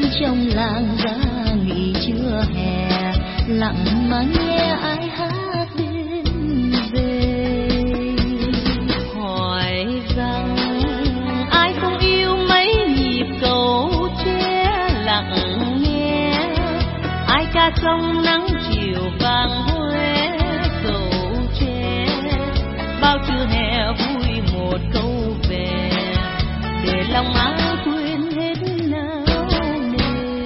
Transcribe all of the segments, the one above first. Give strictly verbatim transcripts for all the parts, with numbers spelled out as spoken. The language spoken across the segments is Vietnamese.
trong làng ra nghỉ trưa hè, lặng mà nghe ai hát bên về. Hỏi rằng ai không yêu mấy nhịp cầu tre, lặng nghe ai ca sông nắng chiều vàng huế cầu tre. Bao trưa hè vui một câu về, để lòng ai quên hết nao nề.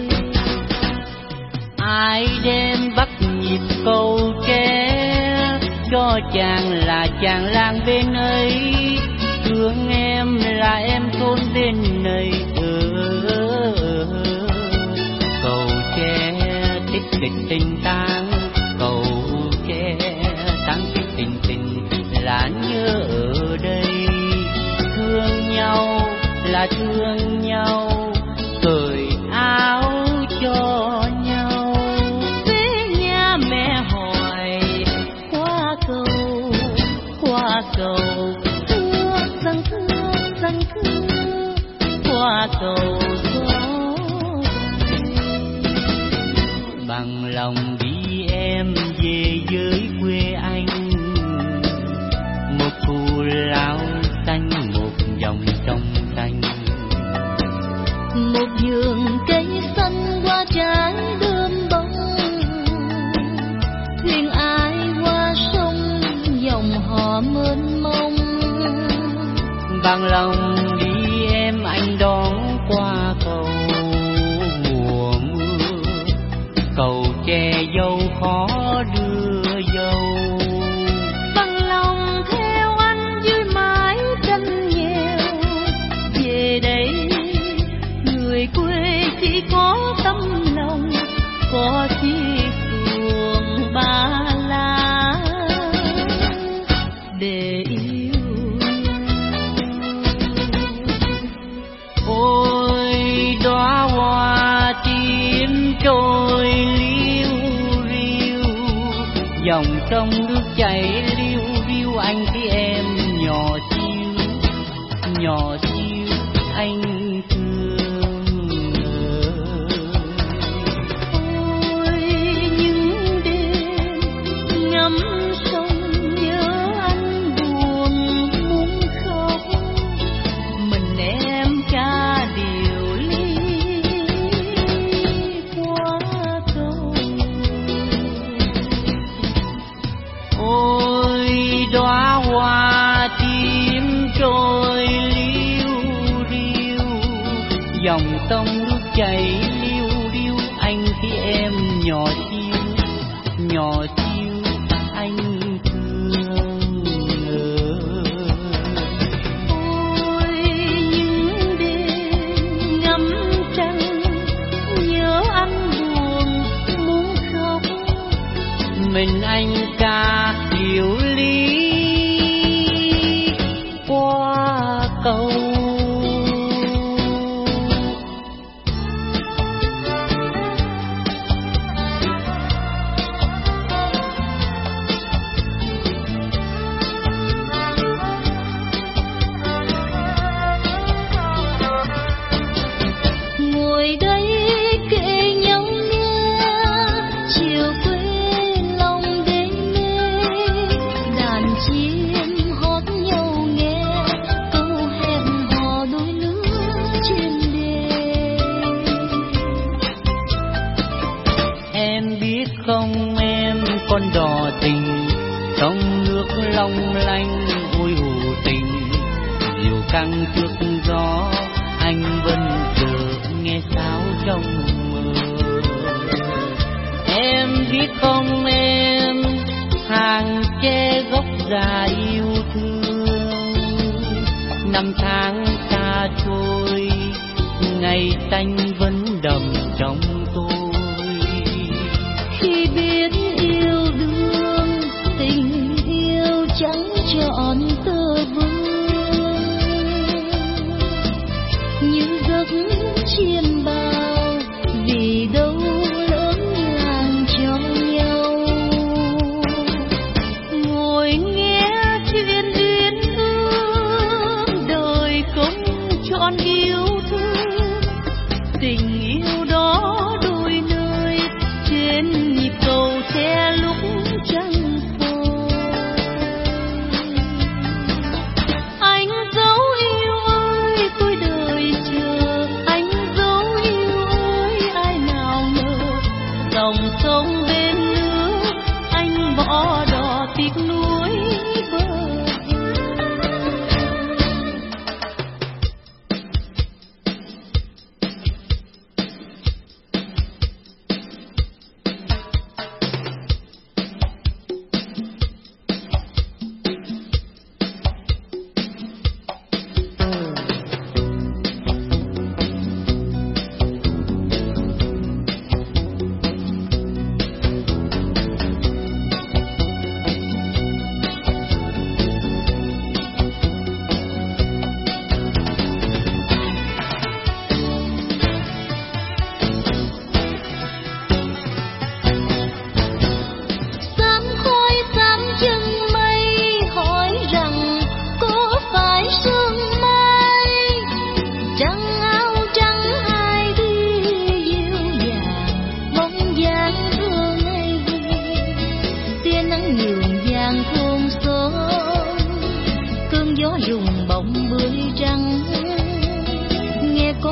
Ai đêm bắt nhịp cầu tre, cho chàng là chàng làng bên ấy, thương em là em thôn bên này. Ừ, cầu tre tích kịch tình tang, cầu tre tang tích tình tình là nhớ ở đây. Thương nhau là thương nhau, cởi áo cho nhau. Về nhà mẹ hỏi qua cầu, qua cầu thưa rằng thưa rằng thưa, qua cầu gió bằng lòng đi em về với quê anh. Một cù lao xanh, một dòng sông xanh, một vườn cây xanh hoa trái đơm bông. Thuyền ai qua sông dòng họ mênh mông. bằng lòng đi em anh đón qua cầu mùa mưa. Cầu che dâu khó đưa dâu, bằng lòng theo anh dưới mái tranh nghèo. Về đây người quê chỉ có tấm lòng, có chiếc xuồng ba lá để yêu. ôi đóa hoa tím trôi liu riu, dòng sông nước chảy liu riu, anh thấy em nhỏ xíu nhỏ xíu anh thương. Ôi những đêm ngắm sông nhớ anh buồn muốn khóc, mình em ca điều ly qua cầu. ôi đóa hoa tím trôi liu riu, dòng sông nước chảy liu riu, anh thấy em nhỏ xíu nhỏ xíu anh thương. Ôi những đêm ngắm trăng nhớ anh buồn muốn khóc, mình anh ca điều ly qua cầu. ngồi đây kể nhau nghe chiều quê lòng đê mê. Đàn chim hót nhau nghe câu hẹn hò đôi lứa trên đê. Em biết không em con đò tình, sông nước long lanh ôi hồ tình. Diều căng trước gió anh vẫn chờ nghe sáo trong mơ. Em biết không em hàng tre gốc già yêu thương. Năm tháng xa trôi ngày xanh vẫn đậm trong tôi. Khi biết yêu đương tình yêu chẳng trọn tơ vương, như giấc chiêm bao vì đâu lớn làng cho nhau. Ngồi nghe chuyện duyên ước đời không trọn yêu thương, tình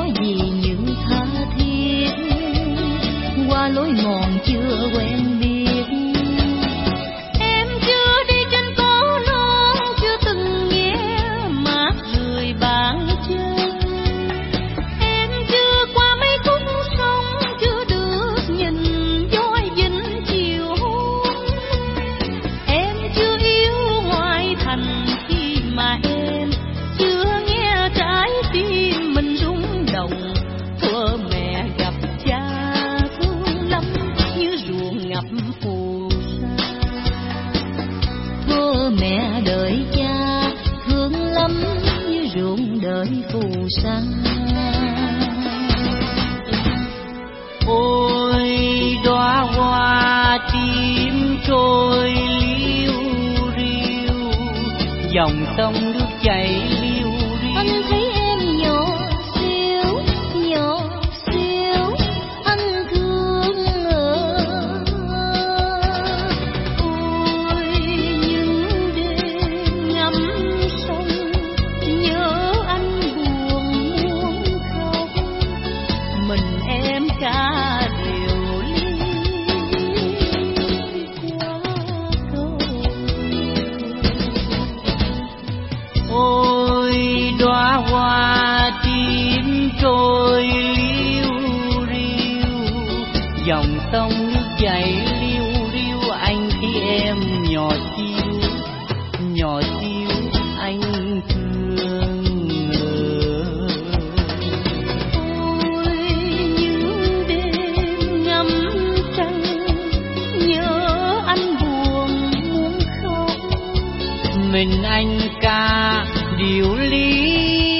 có gì những tha thiết qua lối mòn chưa quen biết. Em chưa đi trên có non, chưa từng nghe mát rượi bàn chân. Em chưa qua mấy khúc sông, chưa được nhìn voi vĩnh chiều hôn. Em chưa yêu ngoại thành khi mà em chưa nghe trái tim mình rung động. Thuở mẹ gặp cha thương lắm như ruộng ngập phù sa. Thuở mẹ đợi cha thương lắm như ruộng đợi phù sa. Ôi đóa hoa tím trôi liu riu, dòng sông nước chảy liu riu. Anh thấy em nhỏ xíu, nhỏ xíu, anh thương ở. Ôi những đêm ngắm sông, nhớ anh buồn muốn khóc. Mình em cả đều ly qua cầu. Ôi đóa hoa tím trôi liu riu, dòng sông nước chảy liu riu. Anh khi em nhỏ xíu, nhỏ xíu anh thương ngờ. Ôi những đêm ngắm trăng, nhớ anh buồn muốn khóc. Mình anh ca điệu lý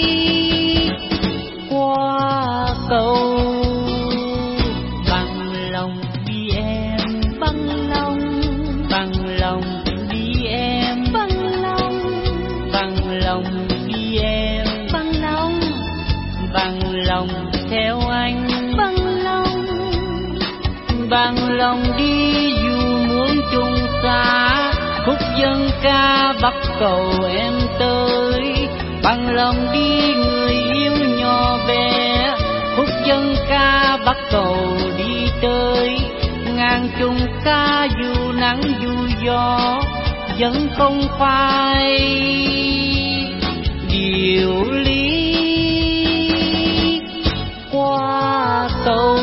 qua cầu. Bằng lòng đi em, Bằng lòng, bằng lòng đi em, bằng lòng, bằng lòng đi em, bằng lòng, bằng lòng theo anh, bằng lòng. bằng lòng đi dù muốn chung xa. Khúc dân ca bắt cầu em tới, bằng lòng đi người yêu nhỏ bé. Khúc dân ca bắt cầu đi tới, ngàn chung ca dù nắng dù gió vẫn không phai điều lý qua cầu.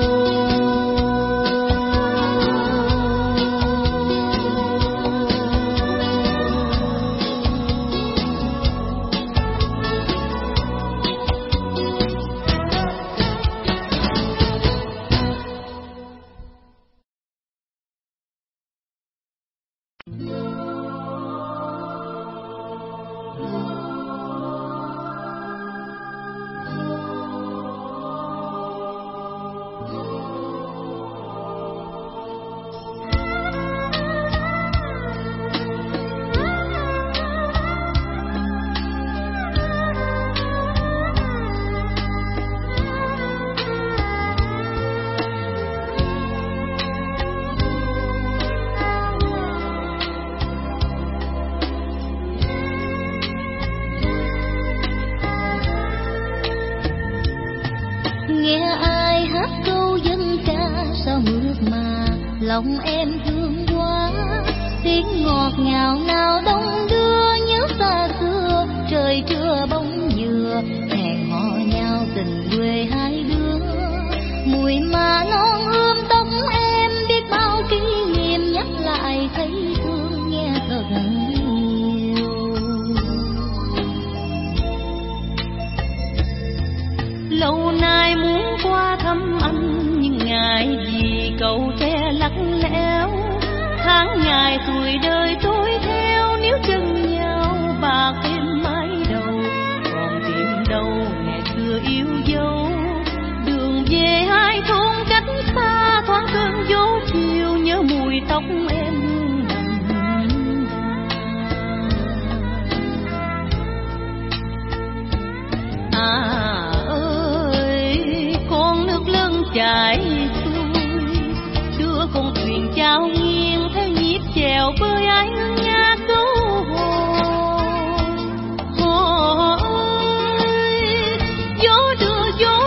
Nghe ai hát câu dân ca sao mượt mà lòng em thương quá. Tiếng ngọt ngào nào đông đưa nhớ xa xưa, trời trưa bóng dừa hẹn hò nhau tình quê hai đứa. Mùi mà non ươm tóc em biết bao kỷ niệm, nhắc lại thấy thương nghe thật nhiều. Lâu nay muốn qua thăm anh nhưng ngại vì cầu tre lạnh lẽo. Tháng ngày tuổi đời trôi theo, nếu chân nhau bạc thêm mái đầu. Còn tìm đâu ngày xưa yêu dấu, đường về hai thôn cách xa. Thoáng cơn gió chiều nhớ mùi tóc em nồng. À chảy xuôi, đưa con thuyền chao nghiêng theo nhịp chèo bơi ai nga cứu hò. Hò ơi, gió đưa gió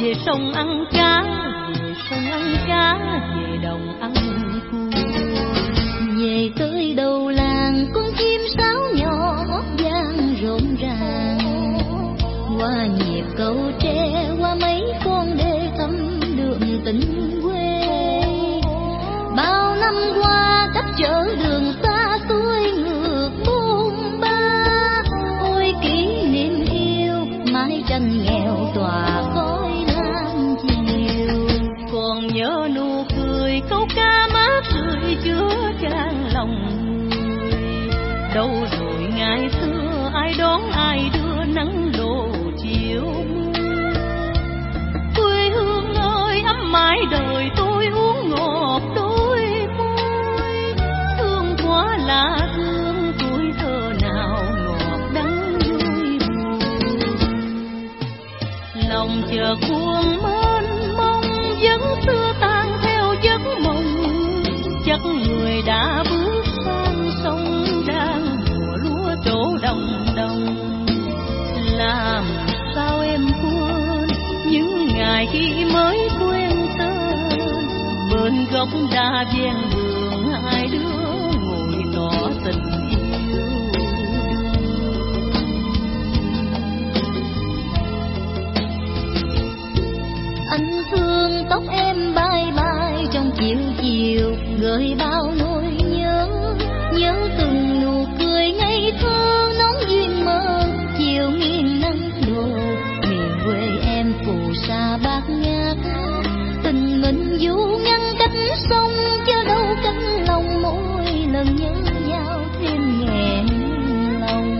về sông ăn cá, về sông ăn cá, về đồng ăn cua. Về tới đầu làng con chim sáo nhỏ hót vang rộn ràng, qua nhịp cầu tre, qua mấy con đê thăm đường tình quê. Bao năm qua cách chở đường xa xuôi ngược buôn ba, ôi kỷ niệm yêu mái tranh nghèo tỏa khói lan chiều. Còn nhớ nụ cười câu ca mát rượi chứa chan lòng người. Đâu rồi ngày xưa ai đón ai đưa nắng đổ chiều mưa. Quê hương ơi ấm mãi đời tôi uống ngọt đôi môi. Thương quá là thương tuổi thơ nào ngọt đắng vui buồn. Lòng chờ cuồng mênh mông vẫn xưa tan theo giấc mộng. Chắc người đã bước sang sông đang mùa lúa trổ đồng đồng. Làm sao em quên những ngày khi mới quen tên, bên gốc đa ven đường hai đứa ngồi tỏ tình yêu. Anh thương tóc em bay bay trong chiều chiều, gợi bao nỗi nhớ, nhớ từng nụ cười ngây thơ nón duyên mơ. Chiều nghiêng nắng đổ, miền quê em phù sa bát ngát, tình mình du ngăn cách sông chớ đâu cách lòng. Mỗi lần nhớ nhau thêm nghẹn lòng.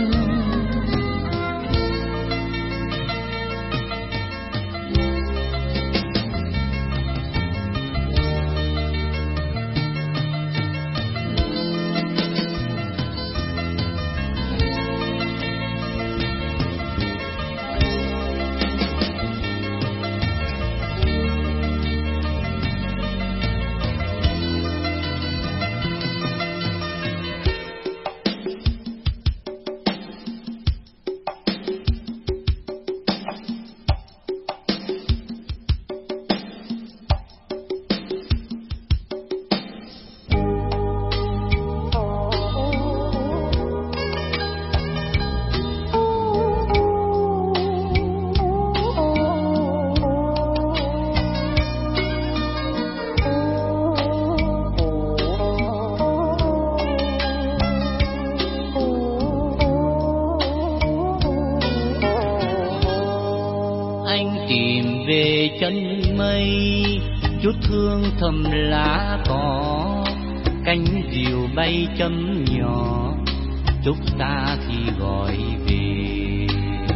chân mây, chút hương thầm lá cỏ, cánh diều bay chấm nhỏ, chúc ta khi gọi về.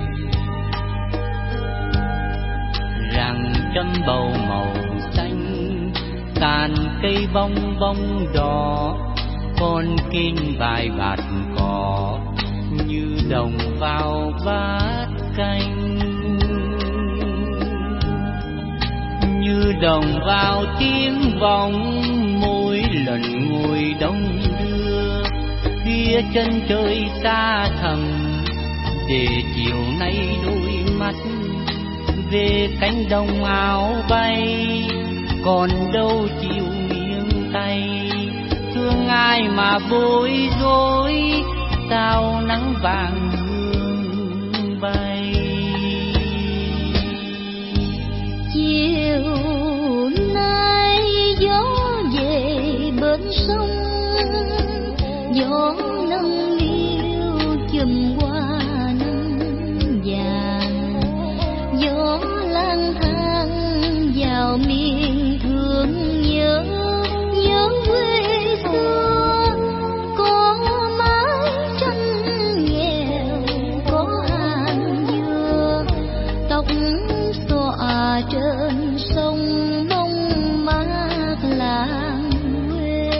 Răng châm bầu màu xanh, tàn cây bông bông đỏ, con kinh vài bạt cỏ, như đồng vào bát canh, như đồng vào tiếng vọng mỗi lần ngồi đông đưa phía chân trời xa thẳm, để chiều nay đôi mắt về cánh đồng áo bay, còn đâu chiều nghiêng tay thương ai mà bối rối, sao nắng vàng hương bay. Chiều nay gió về bên sông, gió nâng niu chùm qua nắng vàng, gió lang thang vào miền thương nhớ, nhớ quê xưa có mái tranh nghèo, có hàng dừa, tóc xõa trên sông bông mát làng quê.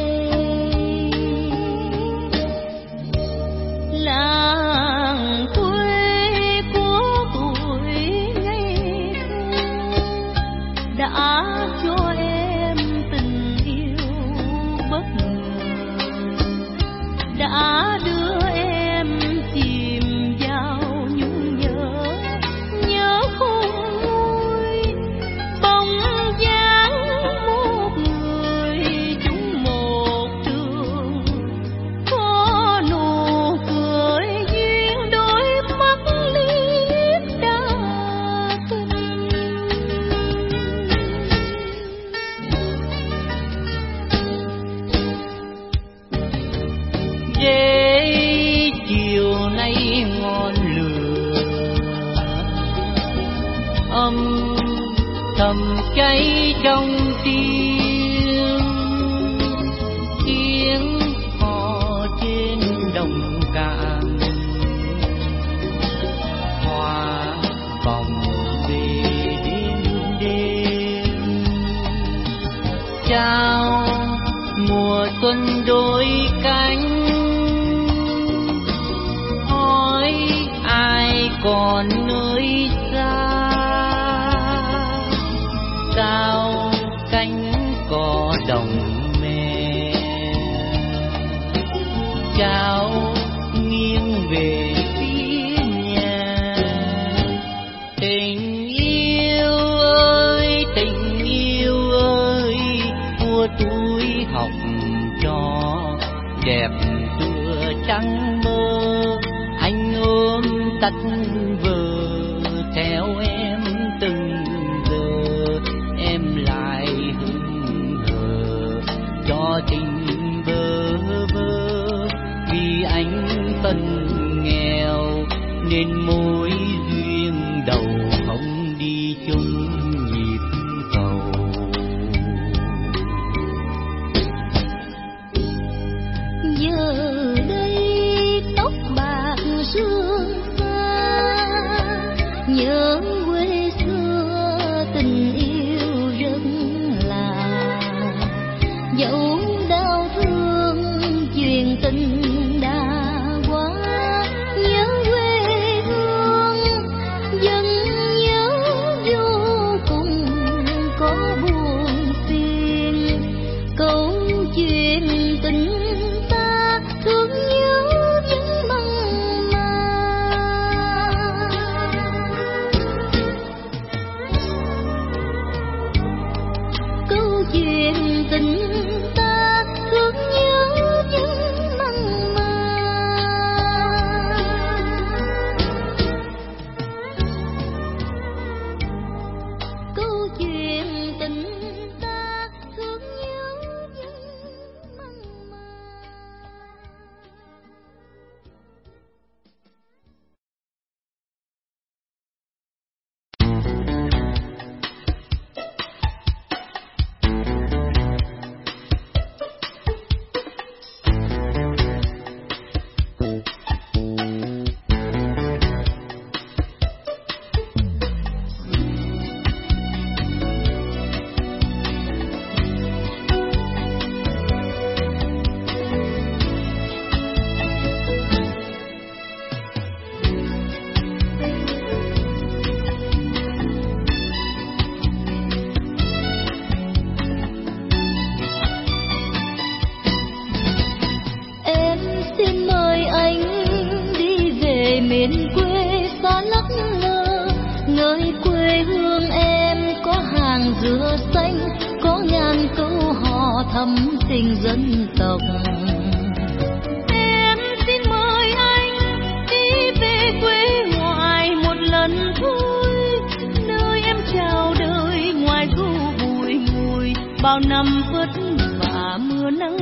Làng quê của tuổi ngây thơ đã âm thầm cháy trong tim, tiếng hò trên đồng cạn hòa vòng về đêm đêm. Chào mùa xuân đôi cánh, hỏi ai còn nơi xa, cao cánh cỏ đồng me. Chào nghiêng về phía nhà. Tình yêu ơi, tình yêu ơi, của tuổi học trò đẹp tựa trắng mơ. Anh ôm tắt vờ theo em từng giờ, em lại hững hờ cho tình bơ vơ. Vì anh phân nghèo nên mối duyên đầu không đi chung nhịp cầu. Giờ đây tóc bạc sương xa, nhớ quê xưa tình yêu rất là. Dẫu đau thương chuyện tình đã qua, nhớ quê hương vẫn nhớ vô cùng có buồn phiền. Câu chuyện tình ta thương nhớ vẫn mặn mà. Câu chuyện tình ta thương nhớ vẫn mặn mà. Câu chuyện tình ta thương nhớ vẫn mặn mà. Em xin mời anh đi về miền quê xa lắc lơ, nơi quê hương em có hàng dừa xanh, có ngàn câu hò thắm tình dân tộc. Em xin mời anh đi về quê ngoại một lần thôi, nơi em chào đời ngoài ru bụi ngùi, bao năm vất vả mưa nắng.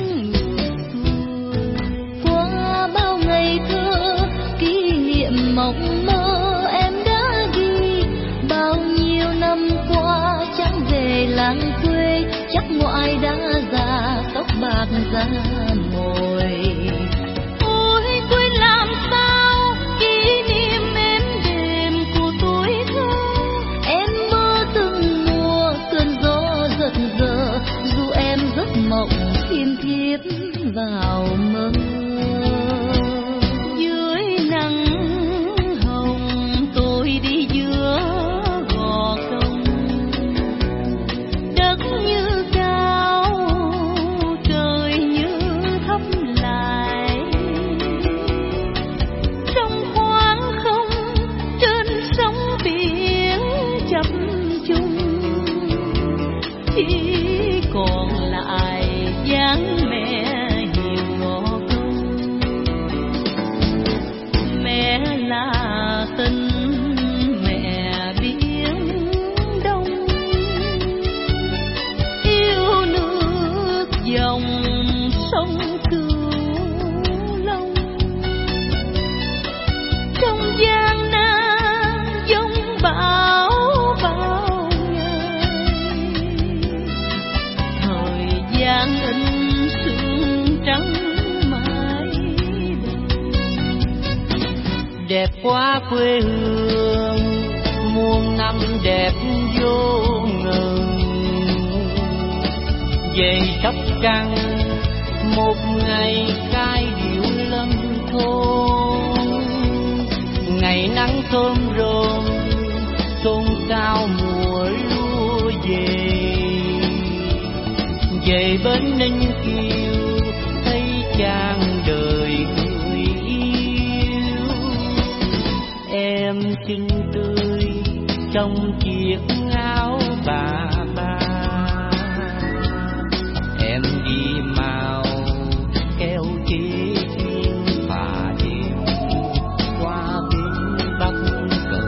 Qua bao ngày thơ kỷ niệm mộng mơ em đã ghi, bao nhiêu năm qua chẳng về làng quê, chắc ngoại đã già tóc bạc ra mồi. Ôi quên làm sao kỷ niệm êm đềm của tuổi thơ, em mơ từng mùa cơn gió giật giờ, dù em giấc mộng thiêm thiếp vào mơ. Dưới nắng hồng tôi đi giữa gò công, đất như cao trời như qua quê hương muôn năm đẹp vô ngần. Về Sóc Trăng một ngày cai điệu lâm thôn, ngày nắng thơm rôm xôn xao mùa lúa về. Về bến Ninh Kiều thấy chàng đời người yêu, em xinh tươi trong chiếc áo bà ba. Em đi màu kéo chiếc thuyền phà đêm qua bên Bắc Cần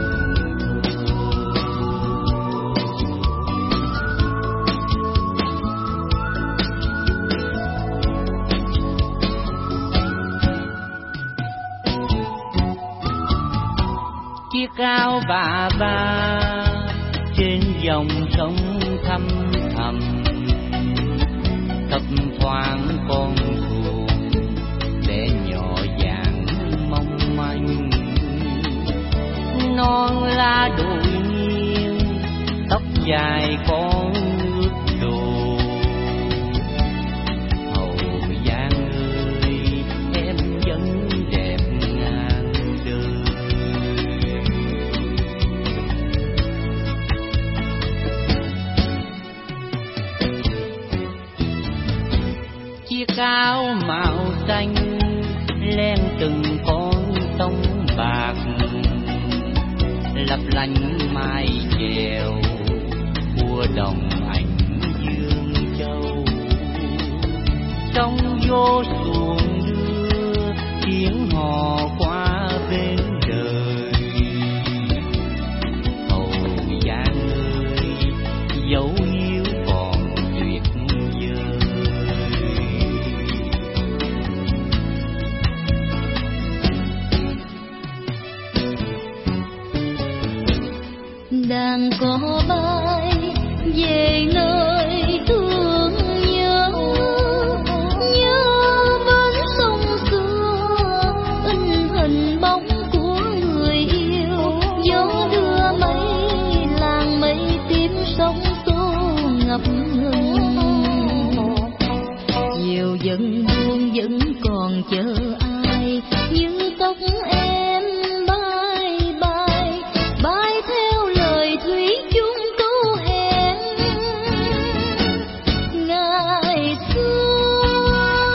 chiếc áo bà ba trên dòng sông thăm thầm, thấp thoáng con thuyền bé nhỏ vàng mong manh. Non lá đồi nghiêng tóc dài con nước đổ, Hậu Giang ơi em vẫn đẹp ngàn đời. Chiếc áo màu xanh len từng con sông bạc, lấp lánh mai chèo của đồng ảnh Dương Châu. Sông vô xuồng đưa tiếng hò qua bên đời, Hậu Giang ơi dấu yêu còn tuyệt vời. Đàn có bay về nơi thương nhớ, nhớ bên sông xưa in hình bóng của người yêu. Gió đưa mây làng mây tím sông xô ngập ngừng, chiều vẫn buông vẫn còn chờ ai, nhưng tóc em bay bay bay theo lời thủy chung câu hẹn ngày xưa.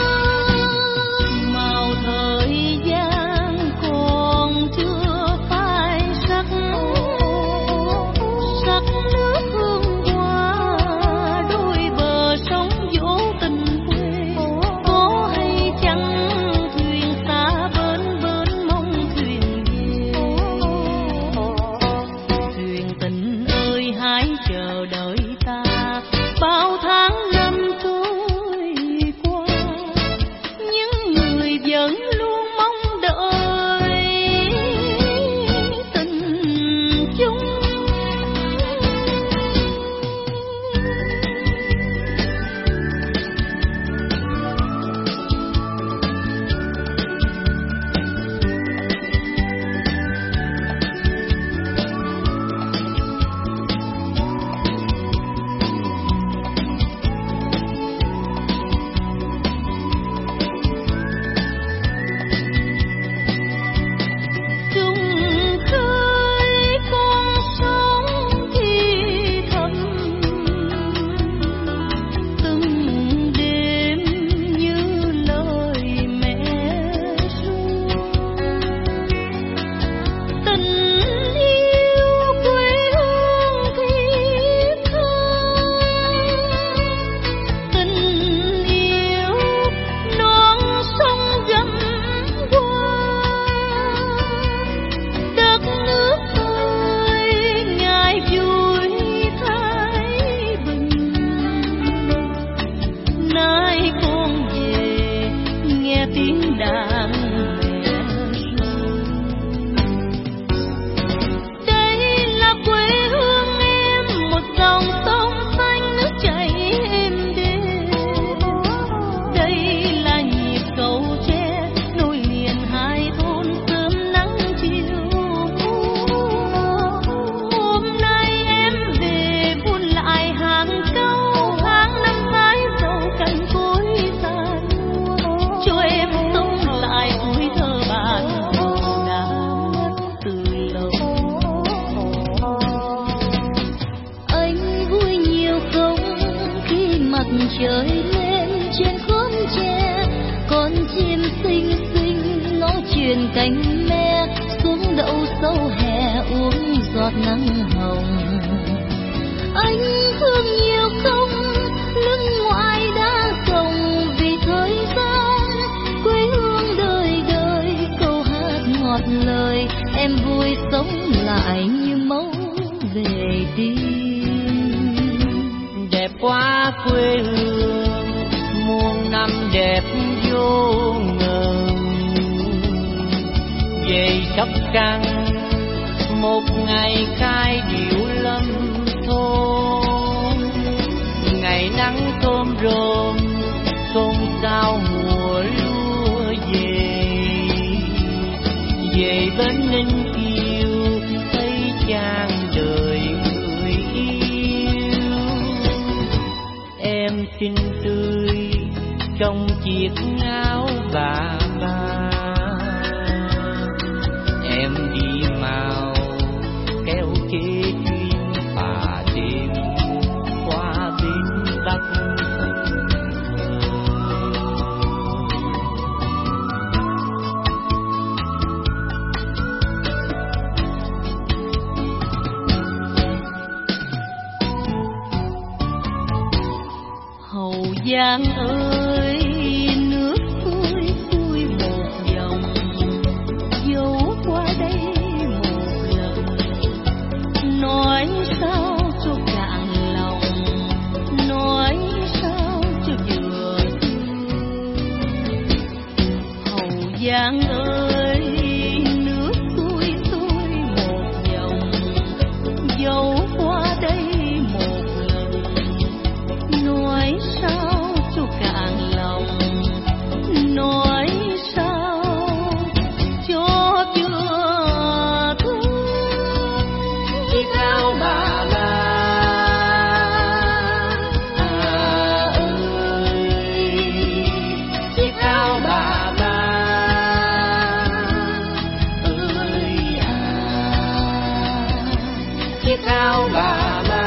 Màu thời gian còn chưa phai sắc, sắc nước hương hoa đôi bờ sông dỗ tình quê. Có hay chăng thuyền xa bến bến mong thuyền về. Thuyền tình ơi hãy chờ đợi ta, bao tháng năm trôi qua nhưng người vẫn luôn mong đợi tình chung. Trung khơi con sông thì thầm, từng đêm như lời mẹ ru. Tình yêu quê hương thiết tha, tình yêu non sông gấm qua. Đất nước ơi ngài vui thái bình, nay con về nghe tiếng đàn mẹ ru. Đây là quê hương em, một dòng sông xanh nước chảy êm đềm. Đây là nhịp cầu tre nối liền hai thôn sớm nắng chiều. chơi lên trên khóm tre, con chim xinh xinh nó truyền cánh me xuống đậu sâu hè uống giọt nắng hồng. Anh thương nhiều không, lưng ngoại đã rộng vì thời gian, quê hương đời đời câu hát ngọt lời, em vui sống lại như mẫu về tim. Đẹp quá quê hương, muôn năm đẹp vô ngần. Về Sóc Trăng một ngày khai điệu lâm thôn, ngày nắng thơm rôm xôn xao mùa lúa về. Về Bến Ninh Kiều thấy chàng đời người yêu, em xinh tươi trong chiếc áo bà ba. Em đi màu kéo chế chuyên phà đêm qua bên Bắc. Hậu Giang ơi, nước tôi vui một dòng, dấu qua đây một lần, nói sao cho cạn lòng, nói sao cho vừa thương. Hậu Giang ơi, nước tôi tôi một dòng, dấu qua đây một lần, nói sao cho cạn lòng, nói sao cho chưa thương. Chiếc áo bà ba à ơi, chiếc áo bà ba ơi à, chiếc áo bà ba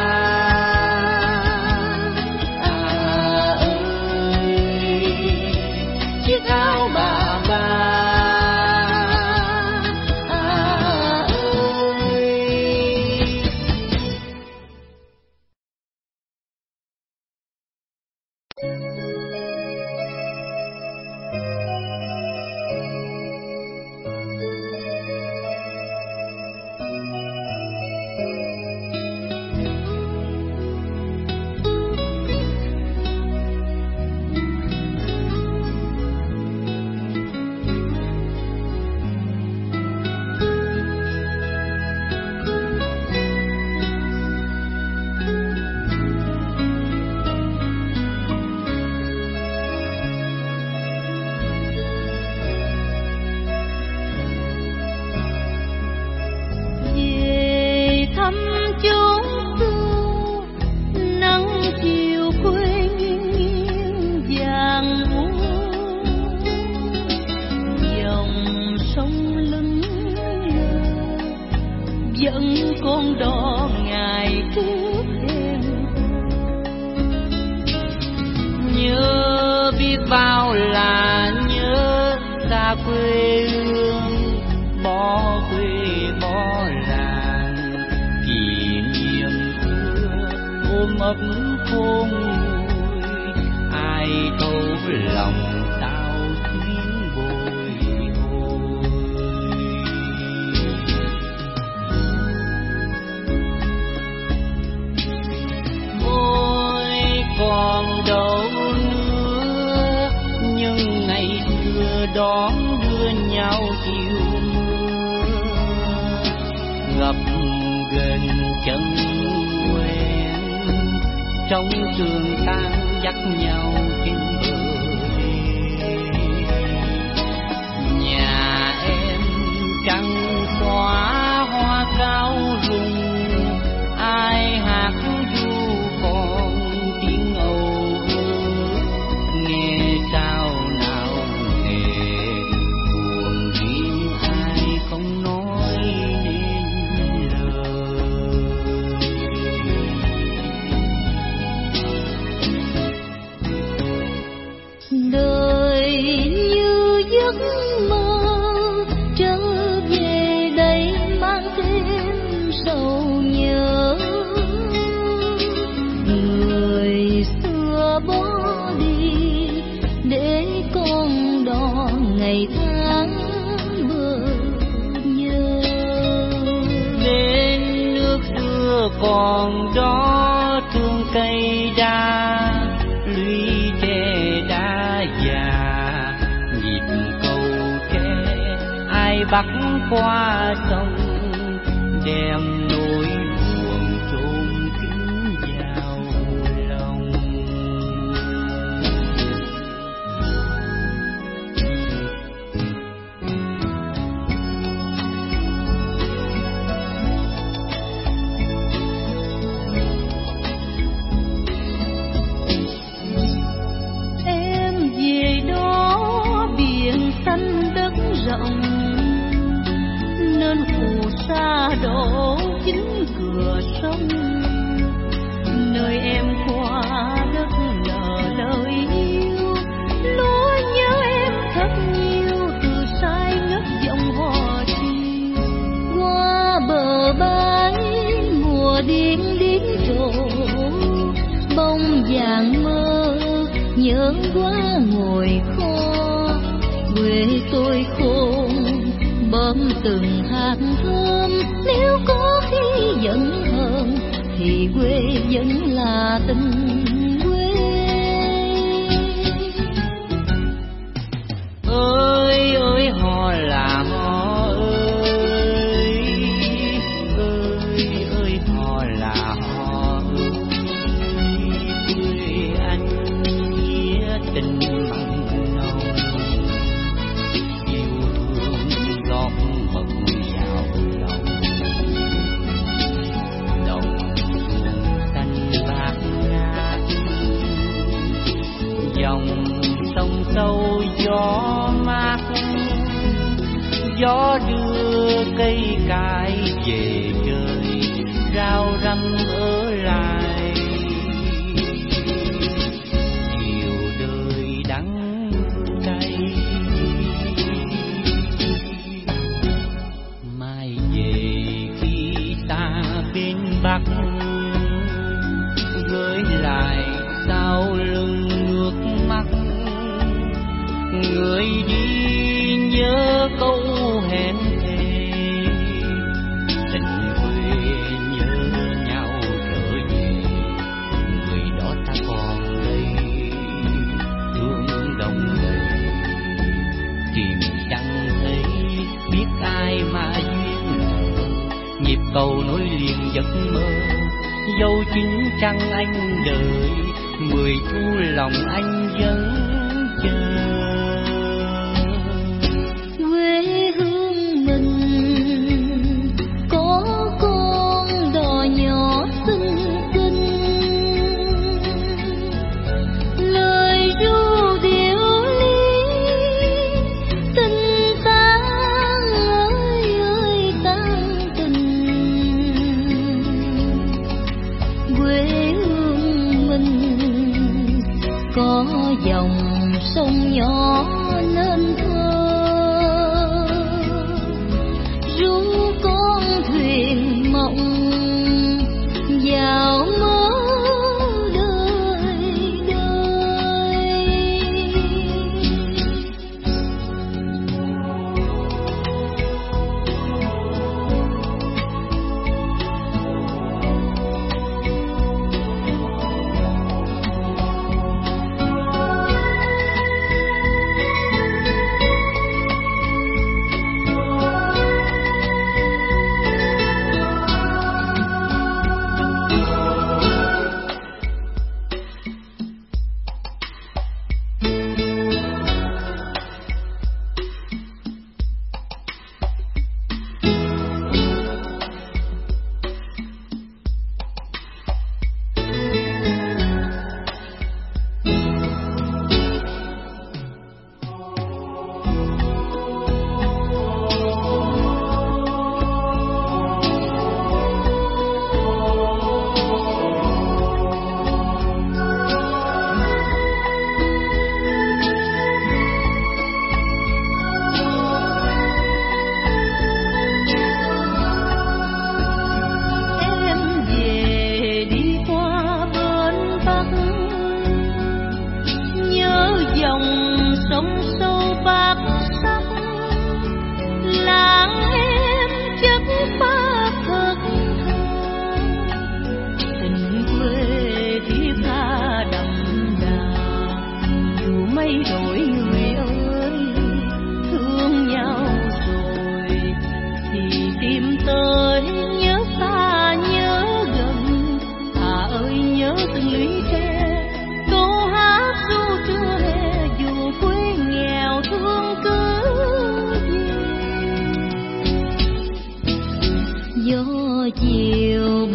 à ơi, chiếc áo bà ba à ơi. Về thăm chốn xưa, nắng chiều quê nghiêng nghiêng vàng uống, dòng sông lững lờ vẫn còn đò ngày trước em. Nhớ biết bao là nhớ xa quê hương, bỏ quê bỏ làng, kỷ niệm xưa ôm ấp khôn nguôi, ai thấu lòng tao chuyến bồi hồi. Ôi còn đâu nữa, nhưng ngày xưa đón đưa nhau chiều mưa, ngập gần chân quen trong trường tan dắt nhau trên bờ đê. Nhà em trăng xóa hoa cao rụng, ai hát du còn tiếng âu ước, nghe sao nào nghe buồn riêng ai không nói nên lời. còn đó thương cây đa lũy tre đá già, nhịp cầu tre ai bắc qua sông, đem nỗi buồn chôn kín vào lòng. Em về đó biển xanh đất rộng, nên phù sa đổ chính cửa sông, nơi em qua đất nở lời yêu. Lúa nhớ em thật nhiều từ sai ngất giọng hò chiều. Qua bờ bãi mùa điên điên trổ, bông vàng mơ nhớ quá ngồi kho. Quê tôi khôn bơm từng hạt thơm, nếu có khi giận hờn thì quê vẫn là tình quê. Ơi ơi họ là họ ơi, ơi ơi họ là họ ơi, quê anh nghĩa tình mặn nồng, yêu thương lót mật vào lòng. Đồng ruộng xanh bát ngát, dòng sông sâu gió mát, gió đưa cây cải về trời, rau răm ở lại. Chiều đời đắng cay, mai về khi ta bên Bắc, gửi lại sau lưng nước mắt. Người đi nhớ câu hẹn thề, tình quê nhớ nhau trở về. Người đó ta còn đây, thương đồng đầy, tìm chẳng thấy biết ai mà duyên nợ. Nhịp cầu nối liền giấc mơ, dấu chính trăng anh đợi, mười thu lòng anh vẫn chờ. Quê hương mình có con đò nhỏ xinh xinh, lời ru điệu ly tình tan ơi ơi tan tình. Quê hương mình có dòng sông nhỏ nên thơ, ru con thuyền mộng vào mơ đời đời.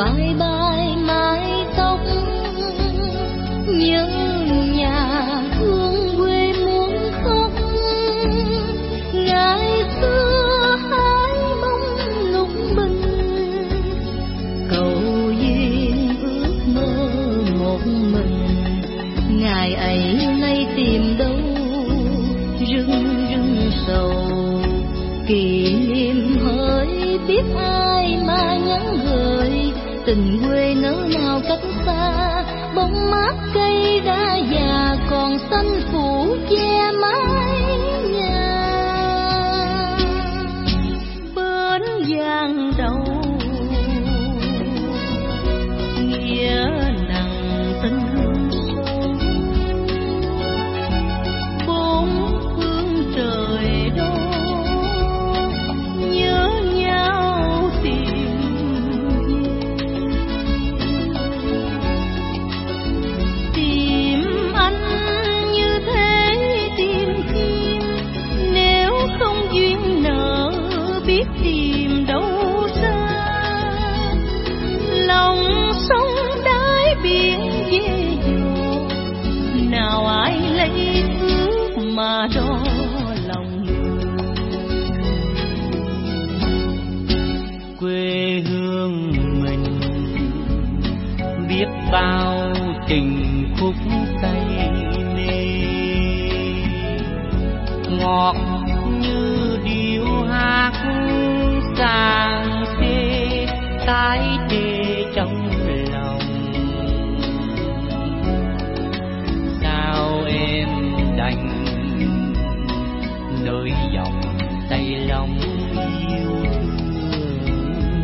bye bye mái tóc, nhớ nhà thương quê muốn khóc. Ngày xưa hái bông lục bình, cầu duyên ước mơ một mình. Ngày ấy nay tìm đâu rưng rưng sầu, kỷ niệm hỡi biết ai mà nhắn gửi. Tình quê nỡ nào cách xa, bóng mát cây đã già còn xanh phủ che mái nhà. Bến Giang đầu nghĩa nặng tình hương sâu, bốn phương trời đô nhớ nhau tìm tìm anh như thế tìm kim. Nếu không duyên nợ biết tìm đâu xa, lòng sông đáy biển dễ dồ, nào ai lấy ước mà đo lòng người. Quê hương mình biết bao tình khúc say mê, ngọt như điệu hát sang xê cái tê trong lòng. Sao em đành nơi dòng tay lòng yêu thương,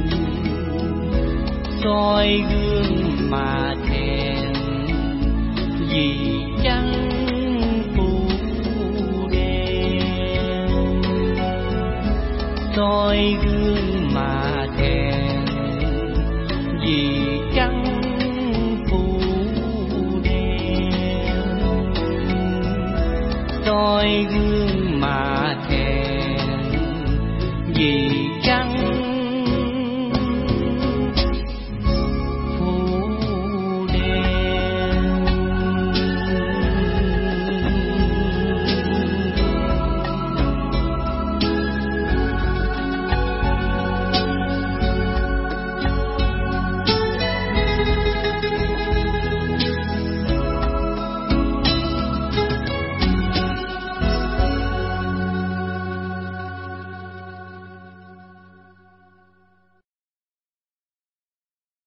soi gương mà thẹn vì trăng phủ đen. Soi gương mà thẹn vì